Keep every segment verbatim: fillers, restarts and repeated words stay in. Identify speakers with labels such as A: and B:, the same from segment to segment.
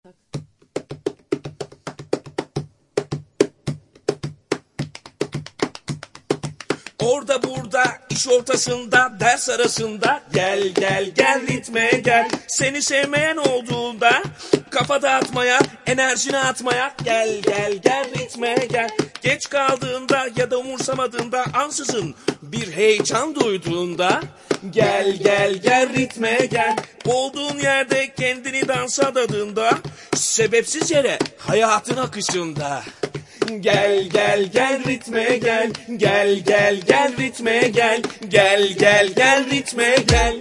A: Orada burada, iş ortasında, ders arasında, gel gel gel ritme gel. Seni sevmeyen olduğunda, kafa dağıtmaya, enerjini atmaya, gel gel gel ritme gel. Geç kaldığında ya da umursamadığında, ansızın bir heyecan duyduğunda, gel gel gel ritme gel. Olduğun yerde kendini dansa adadığında, sebepsiz yere hayatın akışında. Gel gel gel ritme gel, gel gel gel ritme gel, gel gel gel ritme gel.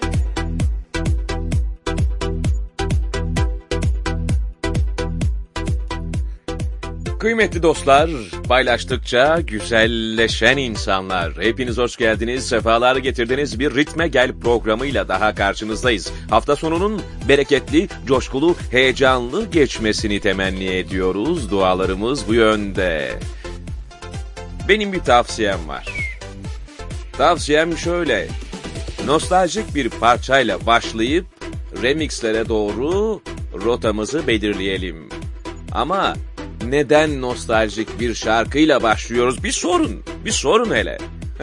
A: Kıymetli dostlar, paylaştıkça güzelleşen insanlar. Hepiniz hoş geldiniz, sefalar getirdiniz. Bir Ritme Gel programıyla daha karşınızdayız. Hafta sonunun bereketli, coşkulu, heyecanlı geçmesini temenni ediyoruz. Dualarımız bu yönde. Benim bir tavsiyem var. Tavsiyem şöyle. Nostaljik bir parçayla başlayıp remixlere doğru rotamızı belirleyelim. Ama neden nostaljik bir şarkıyla başlıyoruz? Bir sorun, bir sorun hele.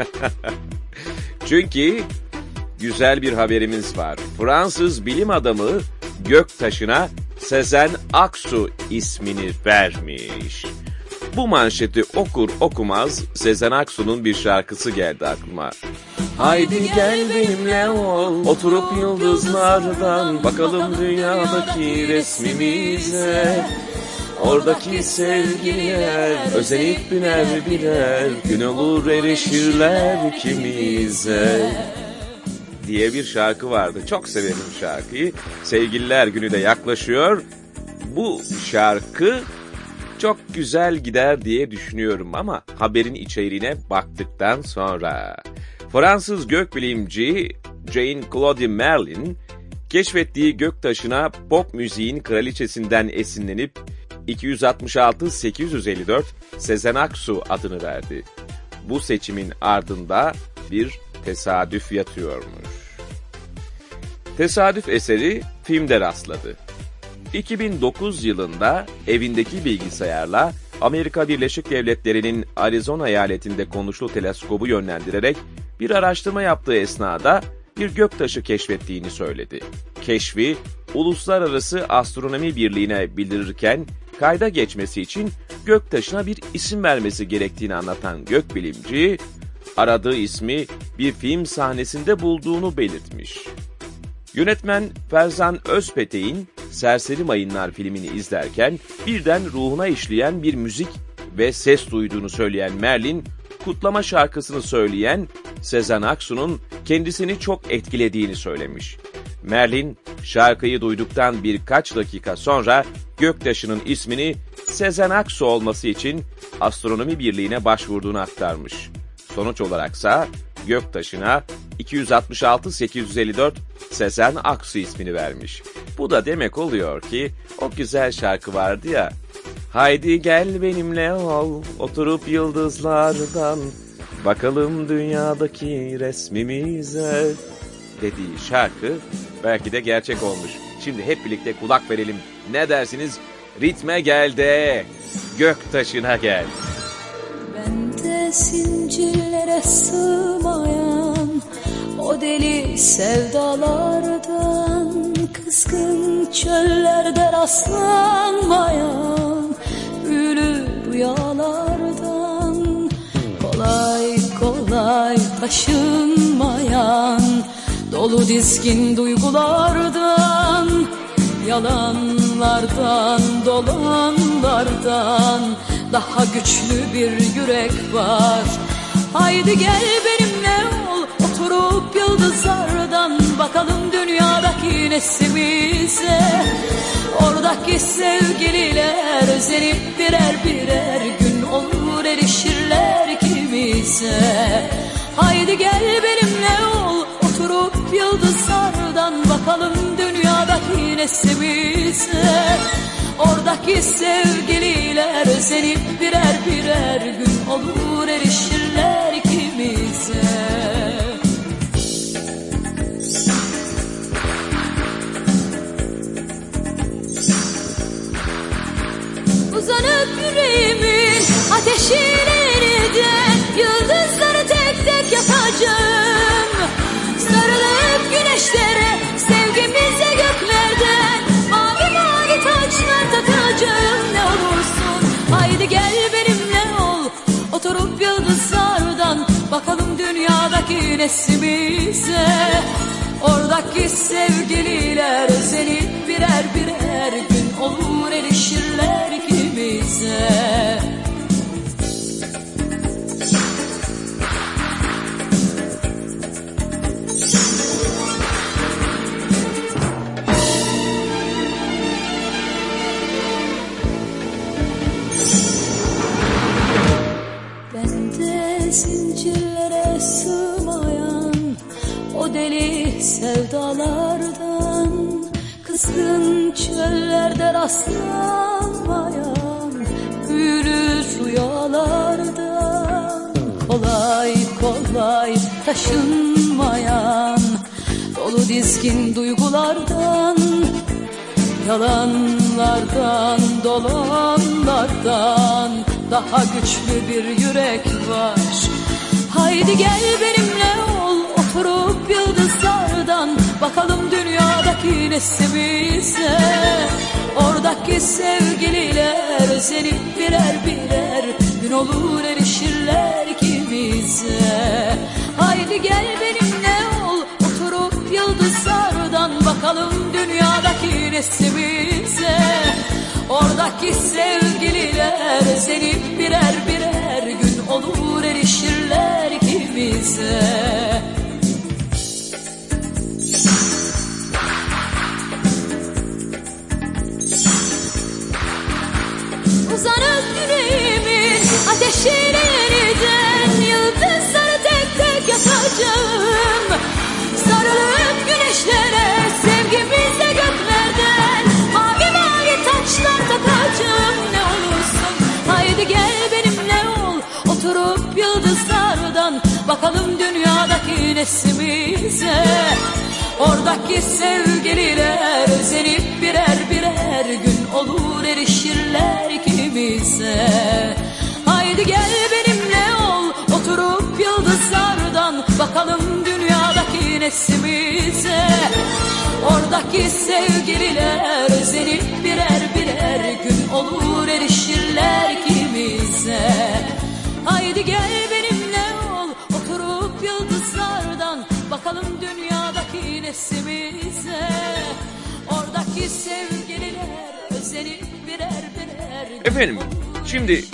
A: Çünkü güzel bir haberimiz var. Fransız bilim adamı göktaşına Sezen Aksu ismini vermiş. Bu manşeti okur okumaz Sezen Aksu'nun bir şarkısı geldi aklıma. Haydi gel benimle ol, oturup yıldızlardan bakalım dünyadaki resmimize. Oradaki sevgiler özenip biner birer, gün olur erişirler ikimize diye bir şarkı vardı. Çok severim şarkıyı. Sevgililer günü de yaklaşıyor. Bu şarkı çok güzel gider diye düşünüyorum ama haberin içeriğine baktıktan sonra Fransız gökbilimci Jean-Claude Merlin keşfettiği göktaşına pop müziğin kraliçesinden esinlenip iki yüz altmış altı sekiz yüz elli dört Sezen Aksu adını verdi. Bu seçimin ardında bir tesadüf yatıyormuş. Tesadüf eseri filmde rastladı. iki bin dokuz yılında evindeki bilgisayarla Amerika Birleşik Devletleri'nin Arizona eyaletinde konuşlu teleskobu yönlendirerek bir araştırma yaptığı esnada bir göktaşı keşfettiğini söyledi. Keşfi Uluslararası Astronomi Birliği'ne bildirirken kayda geçmesi için göktaşına bir isim vermesi gerektiğini anlatan gökbilimci, aradığı ismi bir film sahnesinde bulduğunu belirtmiş. Yönetmen Ferzan Özpetek'in Serseri Mayınlar filmini izlerken birden ruhuna işleyen bir müzik ve ses duyduğunu söyleyen Merlin, kutlama şarkısını söyleyen Sezen Aksu'nun kendisini çok etkilediğini söylemiş. Merlin, şarkıyı duyduktan birkaç dakika sonra göktaşının ismini Sezen Aksu olması için Astronomi Birliği'ne başvurduğunu aktarmış. Sonuç olaraksa göktaşına iki yüz altmış altı sekiz yüz elli dört Sezen Aksu ismini vermiş. Bu da demek oluyor ki o güzel şarkı vardı ya, haydi gel benimle ol, oturup yıldızlardan bakalım dünyadaki resmimize dediği şarkı belki de gerçek olmuş. Şimdi hep birlikte kulak verelim. Ne dersiniz? Ritme gel de göktaşına gel.
B: Bende zincirlere sığmayan o deli sevdalardan, kızgın çöllerde rastlanmayan büyülü rüyalardan, kolay kolay taşınmayan dolu dizgin duygulardan, yalanlardan, dolanlardan daha güçlü bir yürek var. Haydi gel benimle ol, oturup yıldızlardan bakalım dünyadaki neslimize. Oradaki sevgililer özenip birer birer gün olur erişirler ikimize. Haydi gel benimle ol, oturup yıldızlardan bakalım dünyadaki neslimize. Oradaki sevgililer özenip birer birer gün olur erişirler ikimize. Uzanıp yüreğimin ateşinden yıldızları tek tek yakacağım. Sarılıp güneşlere, sevgimize göklerden mavi mavi taçlar takacağım. Ne olursun haydi gel benimle ol, oturup yıldızlardan bakalım dünyadaki neslimize. Oradaki sevgililer özenip birer birer gün olur erişirler ikimize. Bende zincirlere sığmayan o deli sevdalardan, kızgın çöllerde rastlanmayan büyülü rüyalardan, kolay kolay taşınmayan dolu dizgin duygulardan, yalanlardan, dolanlardan daha güçlü bir yürek var. Haydi gel benimle ol, oturup yıldızlardan bakalım dünyadaki neslimize. Oradaki sevgililer özenip birer birer gün olur erişirler ikimize. Haydi gel benimle ol, oturup yıldızlardan bakalım dünyadaki neslimize. Oradaki sevgililer özenip birer birer gün olur erişirler ikimize. Uzanıp yüreğimin ateşine yeniden yıldızları tek tek yakacağım. Sarılıp güneşlere, sevgimizle göklerden mavi mavi taçlar takacağım. Ne olursun haydi gel benimle ol, oturup yıldızlardan bakalım dünyadaki neslimize. Oradaki sevgililer özenip birer birer gün olur erişirler ikimize. Haydi gel benimle ol, oturup yıldızlardan bakalım dünyadaki neslimize. Oradaki sevgililer özenip birer birer gün olur erişirler ikimize. Haydi gel benimle ol, oturup yıldızlardan bakalım dünyadaki neslimize. Oradaki sevgililer özenip birer birer.
A: Efendim, şimdi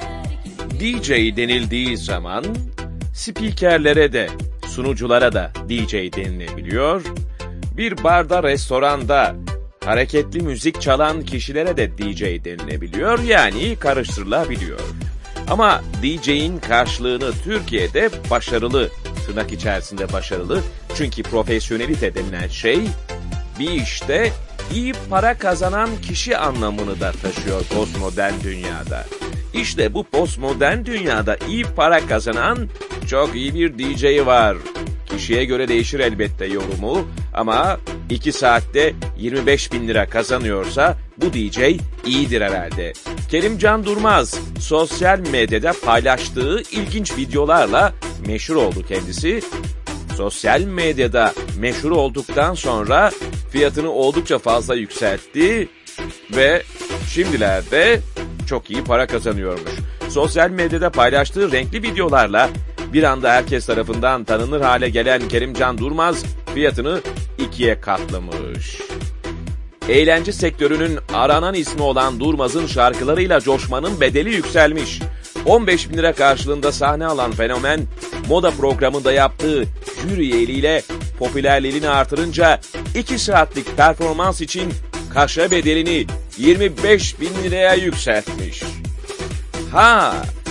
A: D J denildiği zaman spikerlere de, sunuculara da D J denilebiliyor. Bir barda, restoranda hareketli müzik çalan kişilere de D J denilebiliyor. Yani karıştırılabiliyor. Ama D J'in karşılığını Türkiye'de başarılı, tırnak içerisinde başarılı, çünkü profesyonelite denilen şey bir işte iyi para kazanan kişi anlamını da taşıyor postmodern dünyada. İşte bu postmodern dünyada iyi para kazanan çok iyi bir D J var. Kişiye göre değişir elbette yorumu ama iki saatte yirmi beş bin lira kazanıyorsa bu D J iyidir herhalde. Kerimcan Durmaz sosyal medyada paylaştığı ilginç videolarla meşhur oldu kendisi. Sosyal medyada meşhur olduktan sonra fiyatını oldukça fazla yükseltti ve şimdilerde çok iyi para kazanıyormuş. Sosyal medyada paylaştığı renkli videolarla bir anda herkes tarafından tanınır hale gelen Kerimcan Durmaz fiyatını ikiye katlamış. Eğlence sektörünün aranan ismi olan Durmaz'ın şarkılarıyla coşmanın bedeli yükselmiş. on beş bin lira karşılığında sahne alan fenomen, moda programında yaptığı jüri üyeliğiyle popülerliğini artırınca iki saatlik performans için kaşe bedelini yirmi beş bin liraya yükseltmiş. Ha,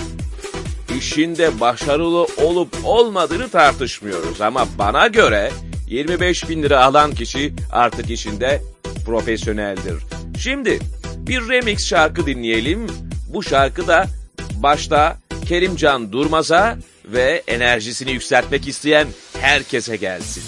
A: işinde başarılı olup olmadığını tartışmıyoruz ama bana göre yirmi beş bin lira alan kişi artık işinde profesyoneldir. Şimdi bir remix şarkı dinleyelim. Bu şarkı da başta Kerimcan Durmaz'a ve enerjisini yükseltmek isteyen herkese gelsin.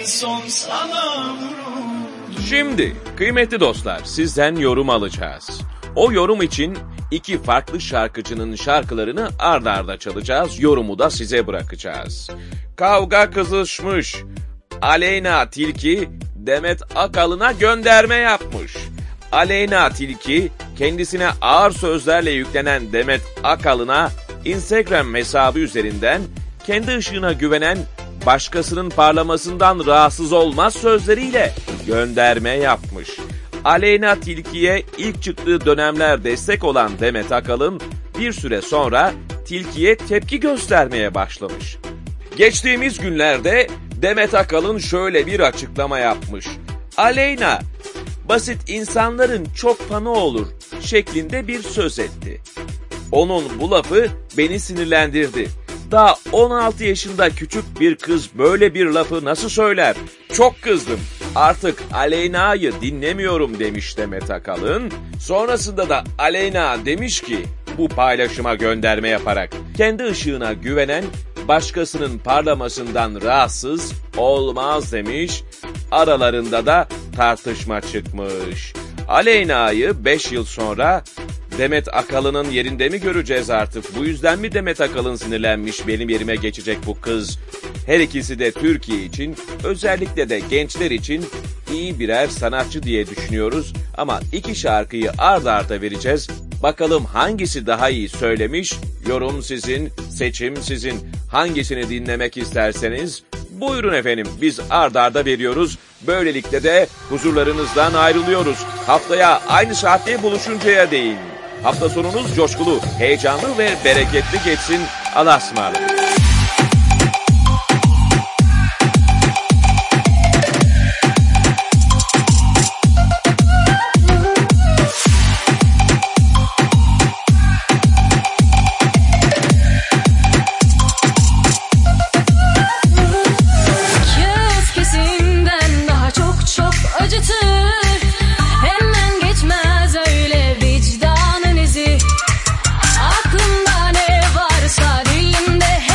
C: son sana vurur.
A: Şimdi kıymetli dostlar, sizden yorum alacağız. O yorum için iki farklı şarkıcının şarkılarını ard arda çalacağız, yorumu da size bırakacağız. Kavga kızışmış. Aleyna Tilki Demet Akalın'a gönderme yapmış. Aleyna Tilki kendisine ağır sözlerle yüklenen Demet Akalın'a Instagram hesabı üzerinden kendi ışığına güvenen, başkasının parlamasından rahatsız olmaz sözleriyle gönderme yapmış. Aleyna Tilki'ye ilk çıktığı dönemler destek olan Demet Akalın bir süre sonra Tilki'ye tepki göstermeye başlamış. Geçtiğimiz günlerde Demet Akalın şöyle bir açıklama yapmış. Aleyna, basit insanların çok fanı olur şeklinde bir söz etti. Onun bu lafı beni sinirlendirdi. Daha on altı yaşında küçük bir kız böyle bir lafı nasıl söyler? Çok kızdım. Artık Aleyna'yı dinlemiyorum demiş Demet Akalın. Sonrasında da Aleyna demiş ki bu paylaşıma gönderme yaparak kendi ışığına güvenen, başkasının parlamasından rahatsız olmaz demiş. Aralarında da tartışma çıkmış. Aleyna'yı beş yıl sonra Demet Akalın'ın yerinde mi göreceğiz artık? Bu yüzden mi Demet Akalın sinirlenmiş, benim yerime geçecek bu kız? Her ikisi de Türkiye için, özellikle de gençler için iyi birer sanatçı diye düşünüyoruz. Ama iki şarkıyı ard arda vereceğiz. Bakalım hangisi daha iyi söylemiş? Yorum sizin, seçim sizin. Hangisini dinlemek isterseniz buyurun efendim, biz ard arda veriyoruz. Böylelikle de huzurlarınızdan ayrılıyoruz. Haftaya aynı saatte buluşuncaya değin. Hafta sonunuz coşkulu, heyecanlı ve bereketli geçsin. Allah'a ısmarladık.
B: Aklımda ne varsa dilimde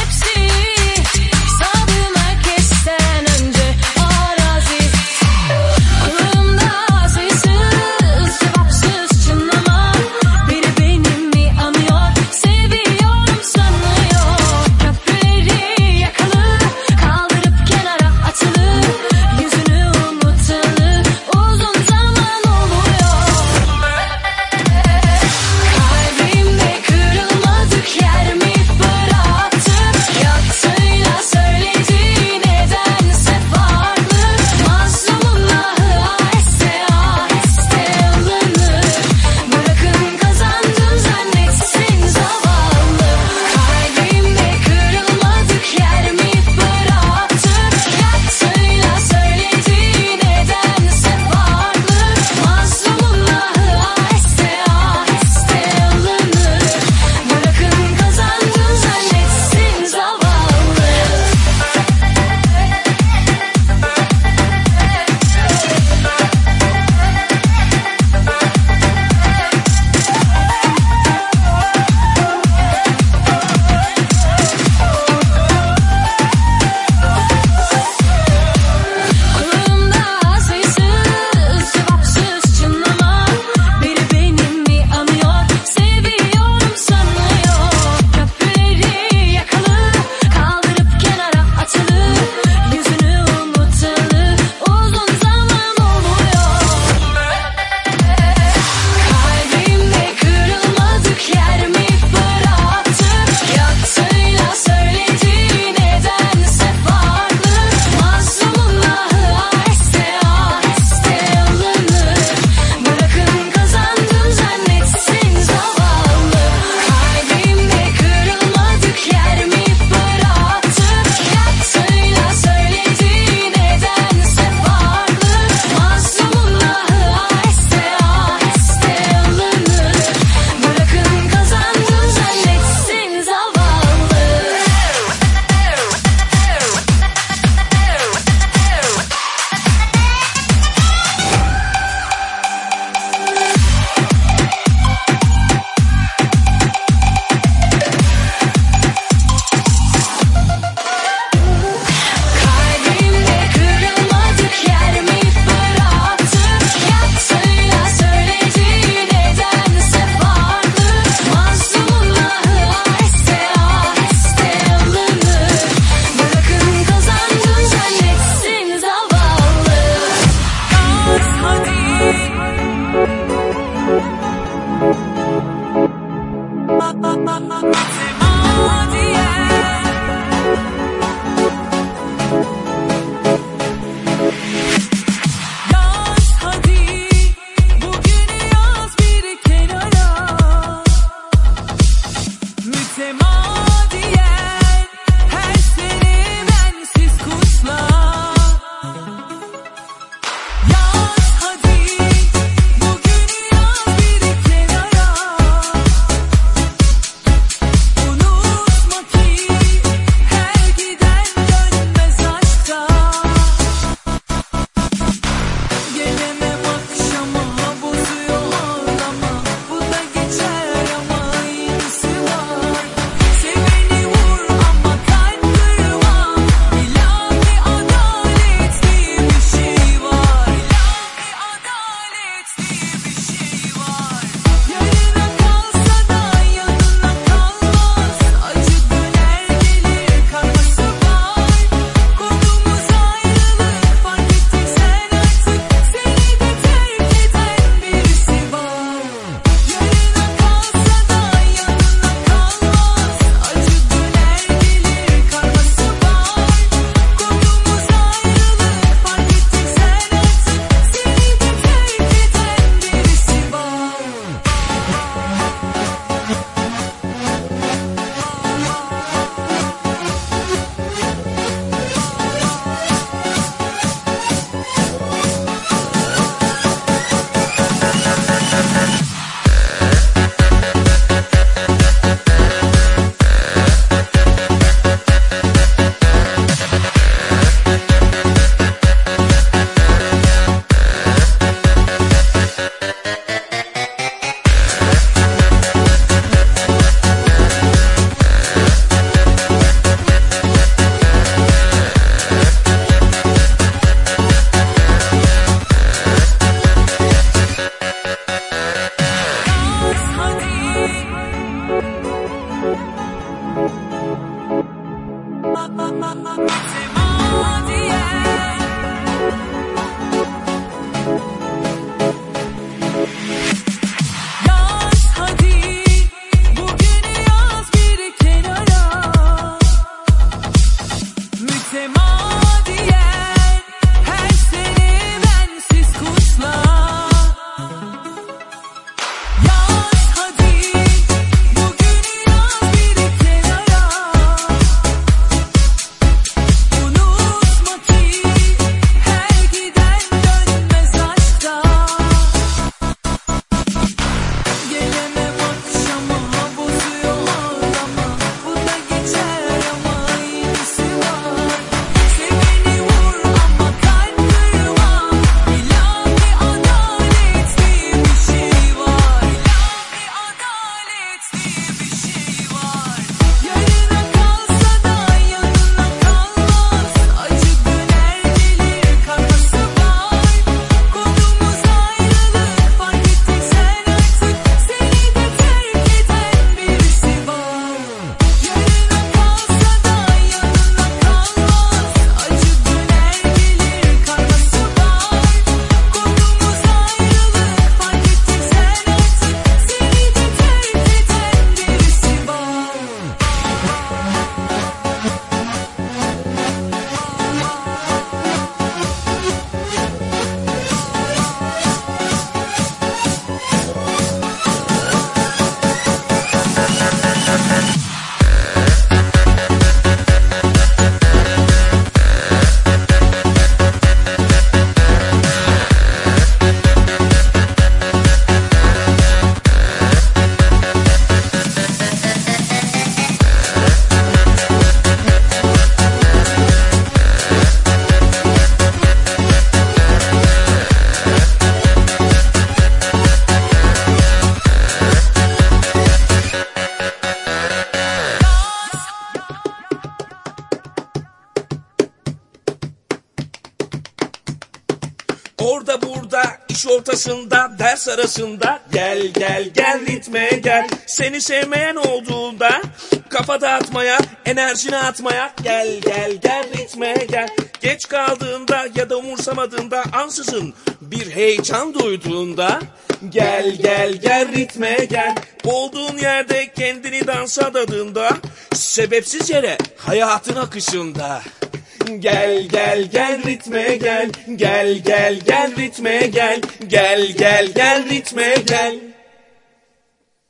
D: Orada burada, iş ortasında, ders arasında. Gel gel gel ritme gel. Seni sevmeyen olduğunda kafa dağıtmaya, enerjini atmaya. Gel gel gel ritme gel. Geç kaldığında ya da umursamadığında, ansızın bir heyecan duyduğunda. Gel gel gel ritme gel. Olduğun yerde kendini dansa adadığında, sebepsiz yere hayatın akışında. Gel gel gel ritme gel. Gel gel gel ritme gel. Gel gel gel ritme gel.